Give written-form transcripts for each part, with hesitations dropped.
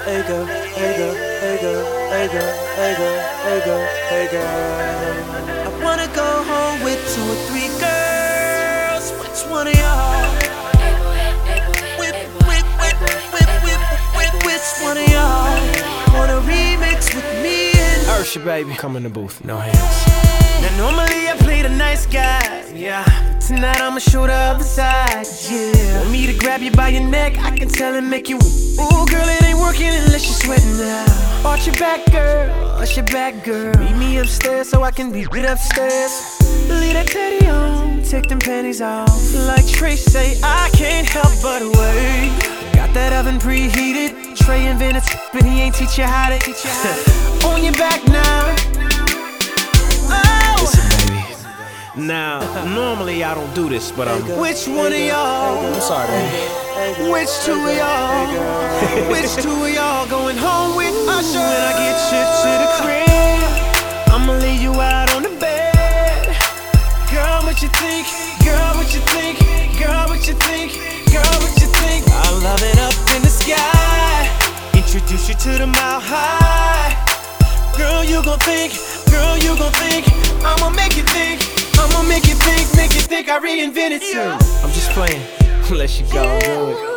hey girl, hey girl, hey girl, hey girl, hey girl, hey girl, hey girl. I wanna go home with 2 or 3 girls. Which one of y'all? Which one of y'all wanna remix with me and Ursha, baby? Come in the booth, no hands. Now normally I play the nice guy, yeah. Tonight I'ma show the other side, yeah. Want me to grab you by your neck, I can tell and make you ooh, girl, it ain't working unless you're sweating now. Arch your back, girl, arch your back, girl. Meet me upstairs so I can be right upstairs. Leave that teddy on, take them panties off. Like Trey say, I can't help but wait. Got that oven preheated. Trey invented, but he ain't teach you how to on your back now. Oh. Listen, baby. Now, normally I don't do this, but which one of y'all? I'm sorry, baby. Which 2 of y'all? Which 2 of y'all going home with Usher? When I get you to the crib, I'ma lay you out on the bed. Girl, what you think? Girl, what you think? Girl, what you think? Girl, what you think? I'm loving up in the sky. Introduce you to the Mile High. Girl, you gon' think. Girl, you gon' think. I'ma make you think. I'ma make you think I reinvented you. I'm just playing. Let you go, do it.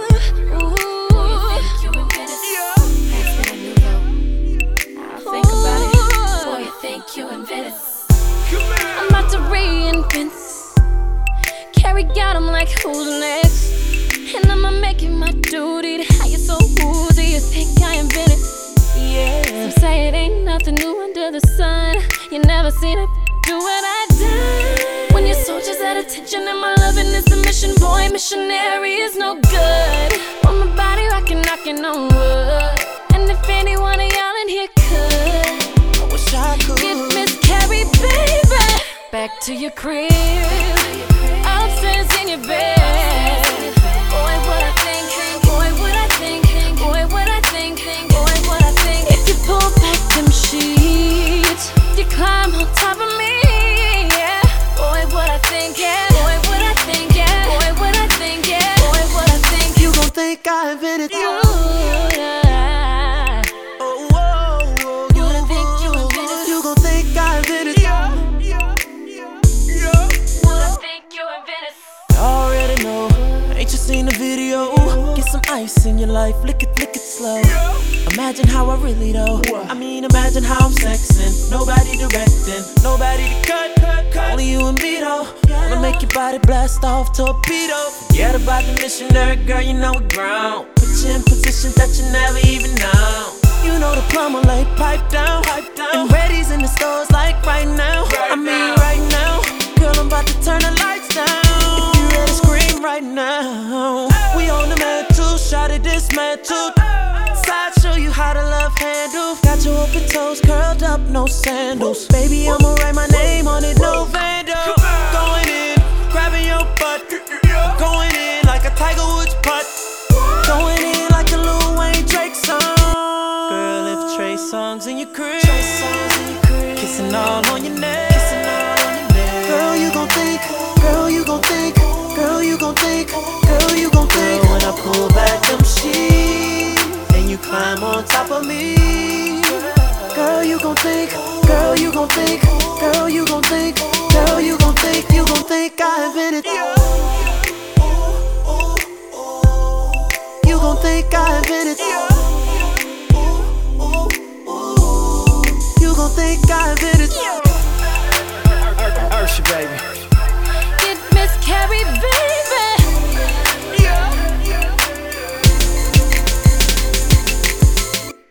I'm about to reinvent. Carry got him like who's next? And I'ma make it my duty to how you so woozy. You think I invented? Yeah. Some say it ain't nothing new under the sun. You never seen it do what I done. When your soldiers at attention and my loving is the mission, boy, missionary is no good. Want my body rockin', knockin' on wood. And if any one of y'all in here could, I wish I could get Miss Carrie, baby, back to your crib, upstairs in your bed. Boy, what I think, boy, what I think, boy, what I think, boy, what I think. If you pull back them sheets, you climb on top of me, yeah. Boy, what I think, yeah. Boy, what I think, yeah. Boy, what I think, yeah. Boy, what I think. You gon' think I invented you. Ooh, yeah. Oh, oh, oh, You gon' think you invented. you gon' think I invented you. What I think you invented. Already know. Ain't you seen the video? Get some ice in your life, lick it slow. Imagine how I really though. I mean, imagine how I'm sexing. Nobody directing, nobody to cut. Only you and me though. Wanna make your body blast off torpedo. Forget about the missionary, girl, you know we're grown. Put you in positions that you never even know. You know the plumber lay pipe down. And ready's in the stores like right now. I mean right now. Girl, I'm about to turn the lights down. If you ready to scream right now. We on the man too, shot it dismantled. Side show you how to love handle. Got your open toes curled up, no sandals. Baby, I'ma write my name on it, no vandal. Going in, grabbing your butt. Going in like a Tiger Woods putt. Going in like a Lil Wayne Drake song. Girl, if Trey Songz in your crib, kissing all on your neck. Girl, you gon' think. Girl, you gon' think. Girl, you gon' think. Girl, you gon' think. Girl, when I pull back them sheets and you climb on top of me. Girl, you gon' think. Girl, you gon' think. Girl, you gon' think. Girl, you gon' think. You gon' think I invented you. You gon' think I invented you. You gon' think I invented you. Ursha, baby.